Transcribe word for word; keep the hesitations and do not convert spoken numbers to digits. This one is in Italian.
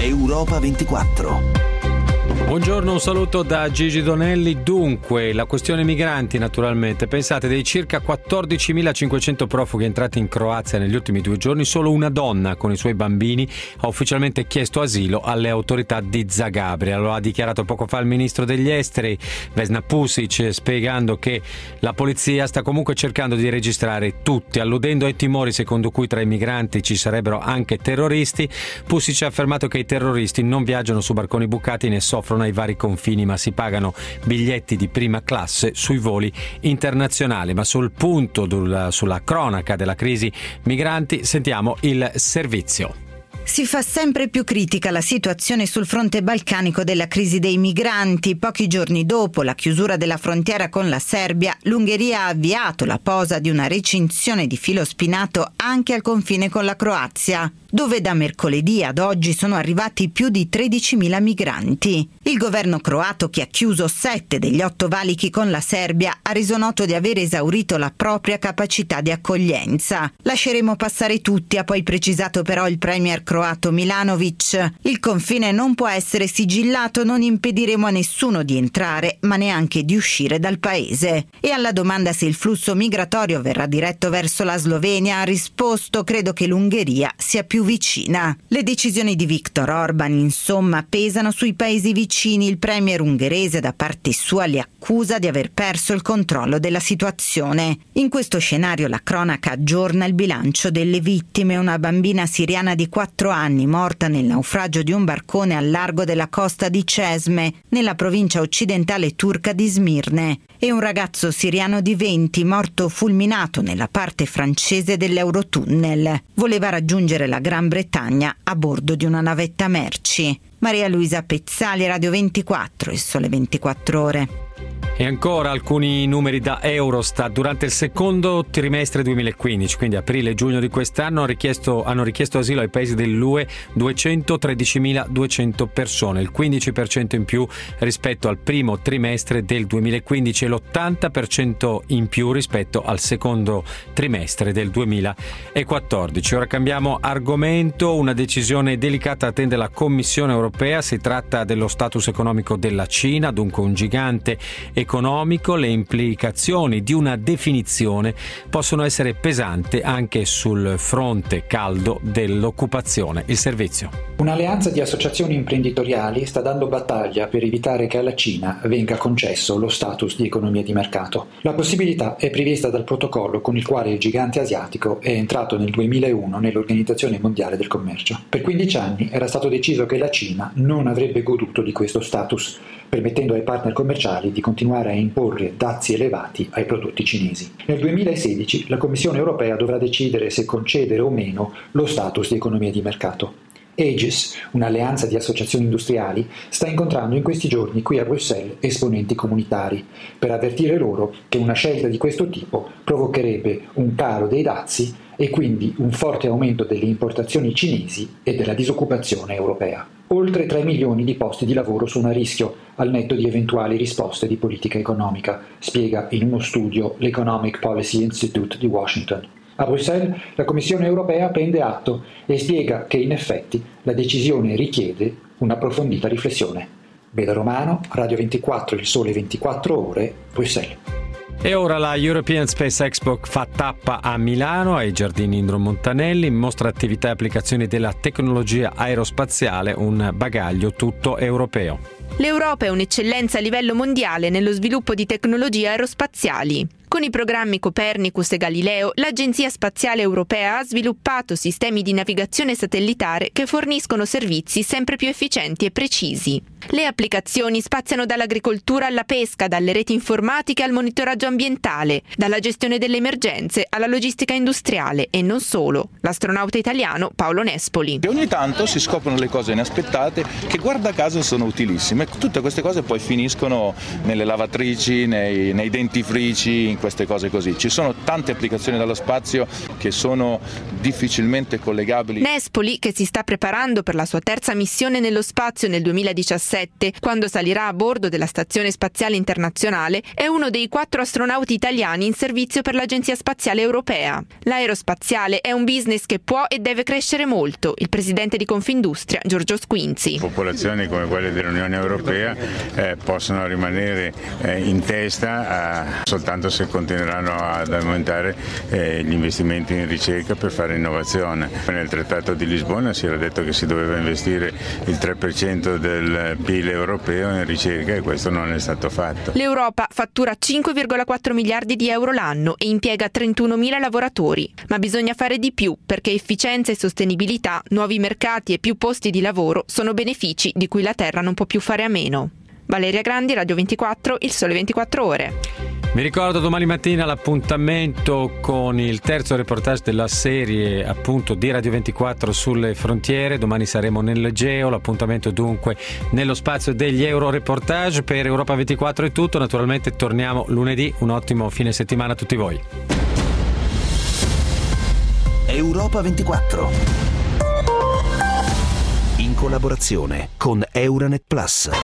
Europa ventiquattro. Buongiorno, un saluto da Gigi Donelli. Dunque, la questione migranti naturalmente. Pensate, dei circa quattordicimilacinquecento profughi entrati in Croazia negli ultimi due giorni, solo una donna con i suoi bambini ha ufficialmente chiesto asilo alle autorità di Zagabria. Lo ha dichiarato poco fa il ministro degli esteri, Vesna Pusic, spiegando che la polizia sta comunque cercando di registrare tutti, alludendo ai timori secondo cui tra i migranti ci sarebbero anche terroristi. Pusic ha affermato che i terroristi non viaggiano su barconi bucati né soffrono ai vari confini, ma si pagano biglietti di prima classe sui voli internazionali. Ma sul punto, sulla cronaca della crisi migranti, sentiamo il servizio. Si fa sempre più critica la situazione sul fronte balcanico della crisi dei migranti. Pochi giorni dopo la chiusura della frontiera con la Serbia, l'Ungheria ha avviato la posa di una recinzione di filo spinato anche al confine con la Croazia, dove da mercoledì ad oggi sono arrivati più di tredicimila migranti. Il governo croato, che ha chiuso sette degli otto valichi con la Serbia, ha reso noto di aver esaurito la propria capacità di accoglienza. Lasceremo passare tutti, ha poi precisato però il premier croato Milanovic. Il confine non può essere sigillato, non impediremo a nessuno di entrare, ma neanche di uscire dal paese. E alla domanda se il flusso migratorio verrà diretto verso la Slovenia ha risposto: credo che l'Ungheria sia più vicina. Le decisioni di Viktor Orban, insomma, pesano sui paesi vicini. Il premier ungherese da parte sua li accusa di aver perso il controllo della situazione. In questo scenario la cronaca aggiorna il bilancio delle vittime: una bambina siriana di quattro anni morta nel naufragio di un barcone al largo della costa di Cesme, nella provincia occidentale turca di Smirne, e un ragazzo siriano di venti morto fulminato nella parte francese dell'Eurotunnel. Voleva raggiungere la Gran Bretagna a bordo di una navetta merci. Maria Luisa Pezzali, Radio ventiquattro, Il Sole ventiquattro Ore. E ancora alcuni numeri da Eurostat. Durante il secondo trimestre duemilaquindici, quindi aprile e giugno di quest'anno, hanno richiesto, hanno richiesto asilo ai paesi dell'U E duecentotredicimiladuecento persone, il quindici per cento in più rispetto al primo trimestre del duemilaquindici e l'ottanta per cento in più rispetto al secondo trimestre del duemilaquattordici. Ora cambiamo argomento. Una decisione delicata attende la Commissione europea. Si tratta dello status economico della Cina, dunque un gigante economico. Le implicazioni di una definizione possono essere pesanti anche sul fronte caldo dell'occupazione. Il servizio. Un'alleanza di associazioni imprenditoriali sta dando battaglia per evitare che alla Cina venga concesso lo status di economia di mercato. La possibilità è prevista dal protocollo con il quale il gigante asiatico è entrato nel duemilauno nell'Organizzazione Mondiale del Commercio. Per quindici anni era stato deciso che la Cina non avrebbe goduto di questo status, permettendo ai partner commerciali di continuare a imporre dazi elevati ai prodotti cinesi. Nel duemilasedici la Commissione europea dovrà decidere se concedere o meno lo status di economia di mercato. Aegis, un'alleanza di associazioni industriali, sta incontrando in questi giorni qui a Bruxelles esponenti comunitari per avvertire loro che una scelta di questo tipo provocherebbe un calo dei dazi e quindi un forte aumento delle importazioni cinesi e della disoccupazione europea. Oltre tre milioni di posti di lavoro sono a rischio al netto di eventuali risposte di politica economica, spiega in uno studio l'Economic Policy Institute di Washington. A Bruxelles la Commissione europea prende atto e spiega che in effetti la decisione richiede un'approfondita riflessione. Beda Romano, Radio ventiquattro, Il Sole ventiquattro Ore, Bruxelles. E ora la European Space Expo fa tappa a Milano, ai Giardini Indro Montanelli, mostra attività e applicazioni della tecnologia aerospaziale, un bagaglio tutto europeo. L'Europa è un'eccellenza a livello mondiale nello sviluppo di tecnologie aerospaziali. Con i programmi Copernicus e Galileo, l'Agenzia Spaziale Europea ha sviluppato sistemi di navigazione satellitare che forniscono servizi sempre più efficienti e precisi. Le applicazioni spaziano dall'agricoltura alla pesca, dalle reti informatiche al monitoraggio ambientale, dalla gestione delle emergenze alla logistica industriale e non solo. L'astronauta italiano Paolo Nespoli. E ogni tanto si scoprono le cose inaspettate che guarda caso sono utilissime. Tutte queste cose poi finiscono nelle lavatrici, nei, nei dentifrici, in queste cose così. Ci sono tante applicazioni dallo spazio che sono difficilmente collegabili. Nespoli, che si sta preparando per la sua terza missione nello spazio nel duemiladiciassette, duemiladiciassette, quando salirà a bordo della Stazione Spaziale Internazionale, è uno dei quattro astronauti italiani in servizio per l'Agenzia Spaziale Europea. L'aerospaziale è un business che può e deve crescere molto. Il presidente di Confindustria, Giorgio Squinzi. Popolazioni come quelle dell'Unione Europea eh, possono rimanere eh, in testa eh, soltanto se continueranno ad aumentare eh, gli investimenti in ricerca per fare innovazione. Nel Trattato di Lisbona si era detto che si doveva investire il tre per cento del P I L europeo in ricerca e questo non è stato fatto. L'Europa fattura cinque virgola quattro miliardi di euro l'anno e impiega trentunomila lavoratori. Ma bisogna fare di più perché efficienza e sostenibilità, nuovi mercati e più posti di lavoro sono benefici di cui la Terra non può più fare a meno. Valeria Grandi, Radio ventiquattro, Il Sole ventiquattro Ore. Vi ricordo domani mattina l'appuntamento con il terzo reportage della serie appunto di Radio ventiquattro sulle frontiere. Domani saremo nell'Egeo, l'appuntamento dunque nello spazio degli Euro Reportage. Per Europa ventiquattro è tutto, naturalmente torniamo lunedì. Un ottimo fine settimana a tutti voi. Europa ventiquattro, in collaborazione con Euranet Plus.